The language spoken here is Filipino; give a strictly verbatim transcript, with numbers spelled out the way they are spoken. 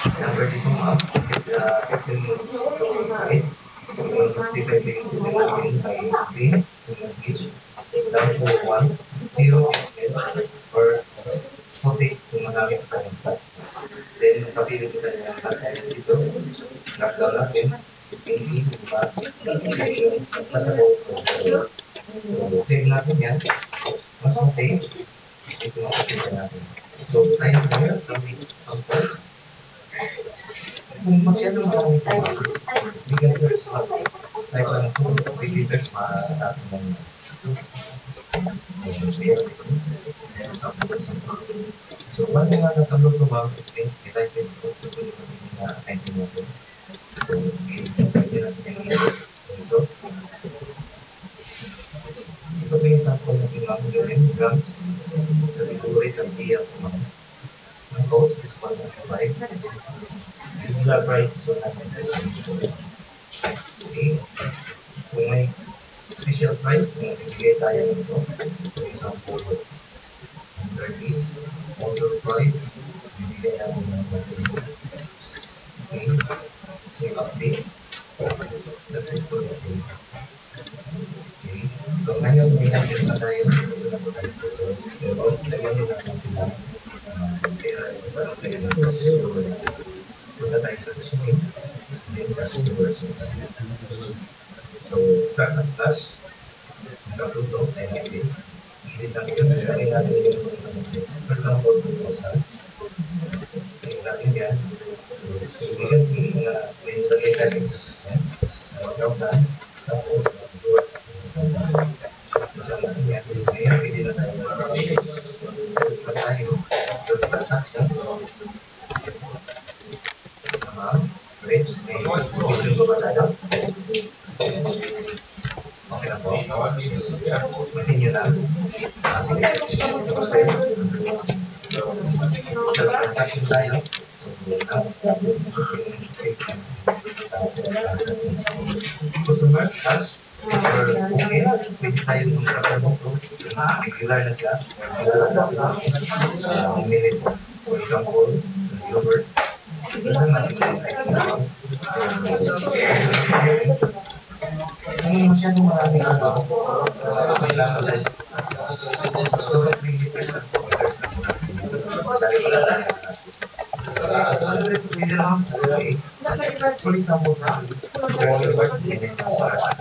Number dito ma'am, is uh, fifteen minutes right? Yung fifty-five minutes ito natin ay green, yung beach, down to one, zero ml, or puti kung magamit ka ng sa. Then, kapili kita ng pagkain dito, lockdown natin, fifteen days, di ba? Yung pagkakaw ko. So, save natin yan. Mas masave, ito ang kapili natin. So, sign here, kami ang first. Kung masyadong maraming sumali, we can search lang. Type lang two to three liters para sa ating mga so, once nga natulog ko ma'am, it means i-type it ko kung ano yung mga item natin. So, i-type natin yung ito. Ito po yung sample natin ma'am, yung grams, category ng D L sa mga. Ang cost is one hundred five. Regular price is one hundred five. Okay. Kung may special price, kung nagbibigay tayo ng ito, for example, thirty, order price, bibigay natin ng thirty. Okay. Save update. That's it for the day. Okay. So ngayon, may natin na tayo. Pero, lagyan nyo natin sila. Kaya, parang lagyan natin. Punta tayo sa resume. Then, customers. So, start na slash. Nakaluto, tayo natin. Edit lang yun. Lagyan natin yung for example, two thousand. Lagyan natin yan. So, you can see na may lagay tayo sa system. one thousand. Tapos, mag-work. Lagyan natin yan. Ngayon, pwede na tayo. Tapos na tayo. So, transaction. Rich, may issue ba tayo? Okay na po. Continue na. Sige. So, transaction tayo. Customer, cash, or okay, pwede tayo nung trabaho ko. Regular na siya. One minute. For example, yogurt. Kung masyadong maraming ano, kailangan tayo two to three liters lang po. Dahil wala tayo. Pwede lang, okay. For example, para sa